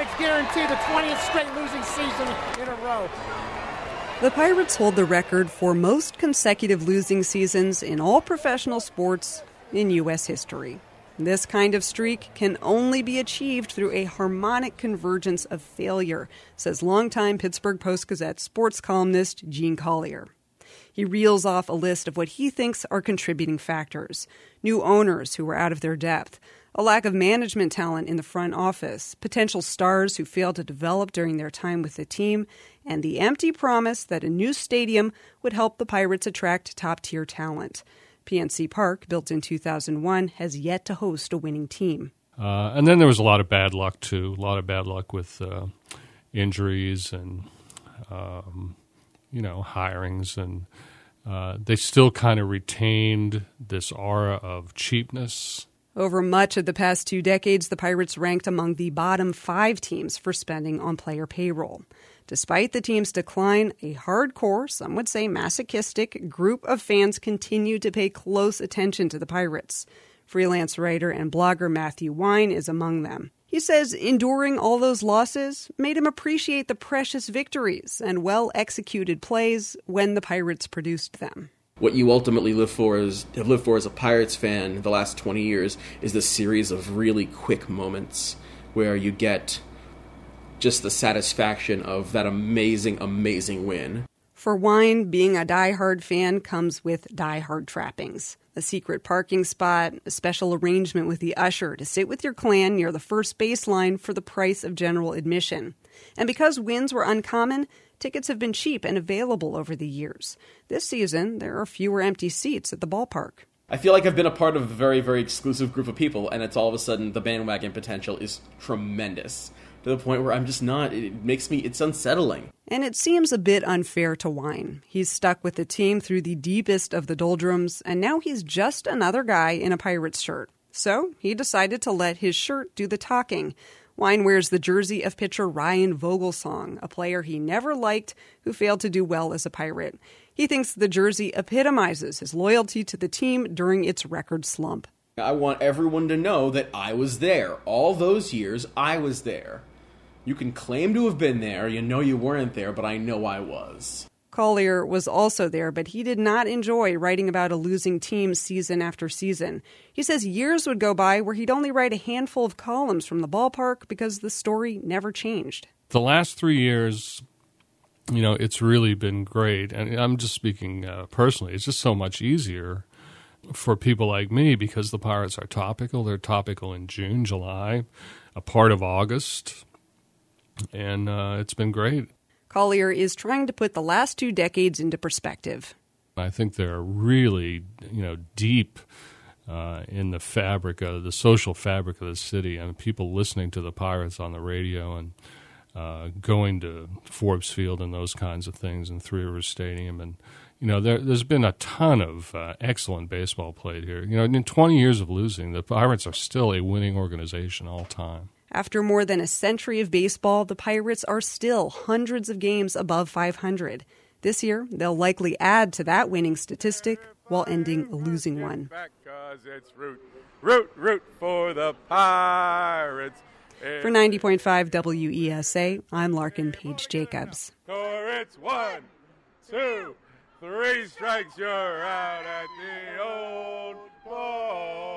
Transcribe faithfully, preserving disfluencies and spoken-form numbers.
Pirates guarantee the twentieth straight losing season in a row. The Pirates hold the record for most consecutive losing seasons in all professional sports in U S history. This kind of streak can only be achieved through a harmonic convergence of failure, says longtime Pittsburgh Post-Gazette sports columnist Gene Collier. He reels off a list of what he thinks are contributing factors: new owners who were out of their depth, a lack of management talent in the front office, potential stars who failed to develop during their time with the team, and the empty promise that a new stadium would help the Pirates attract top-tier talent. P N C Park, built in two thousand one, has yet to host a winning team. Uh, and then there was a lot of bad luck, too. A lot of bad luck with uh, injuries and, um, you know, hirings. And uh, they still kind of retained this aura of cheapness. Over much of the past two decades, the Pirates ranked among the bottom five teams for spending on player payroll. Despite the team's decline, a hardcore, some would say masochistic, group of fans continue to pay close attention to the Pirates. Freelance writer and blogger Matthew Wine is among them. He says enduring all those losses made him appreciate the precious victories and well-executed plays when the Pirates produced them. What you ultimately live for is have lived for as a Pirates fan the last twenty years is this series of really quick moments where you get just the satisfaction of that amazing, amazing win. For Wine, being a diehard fan comes with diehard trappings. A secret parking spot, a special arrangement with the usher to sit with your clan near the first baseline for the price of general admission. And because wins were uncommon, tickets have been cheap and available over the years. This season, there are fewer empty seats at the ballpark. I feel like I've been a part of a very, very exclusive group of people, and it's all of a sudden the bandwagon potential is tremendous. To the point where I'm just not, it makes me, it's unsettling. And it seems a bit unfair to Wine. He's stuck with the team through the deepest of the doldrums, and now he's just another guy in a Pirates shirt. So he decided to let his shirt do the talking. Wine wears the jersey of pitcher Ryan Vogelsong, a player he never liked who failed to do well as a Pirate. He thinks the jersey epitomizes his loyalty to the team during its record slump. I want everyone to know that I was there. All those years, I was there. You can claim to have been there, you know you weren't there, but I know I was. Collier was also there, but he did not enjoy writing about a losing team season after season. He says years would go by where he'd only write a handful of columns from the ballpark because the story never changed. The last three years, you know, it's really been great. And I'm just speaking uh, personally. It's just so much easier for people like me because the Pirates are topical. They're topical in June, July, a part of August. And uh, it's been great. Collier is trying to put the last two decades into perspective. I think they're really, you know, deep uh, in the fabric of the social fabric of the city, and people listening to the Pirates on the radio and uh, going to Forbes Field and those kinds of things, and Three Rivers Stadium, and you know, there, there's been a ton of uh, excellent baseball played here. You know, in twenty years of losing, the Pirates are still a winning organization all time. After more than a century of baseball, the Pirates are still hundreds of games above five hundred. This year, they'll likely add to that winning statistic while ending a losing one. Because it's root, root, root for the Pirates. For ninety point five W E S A, I'm Larkin Page Jacobs. Or it's one, two, three strikes, you're out at the old ball.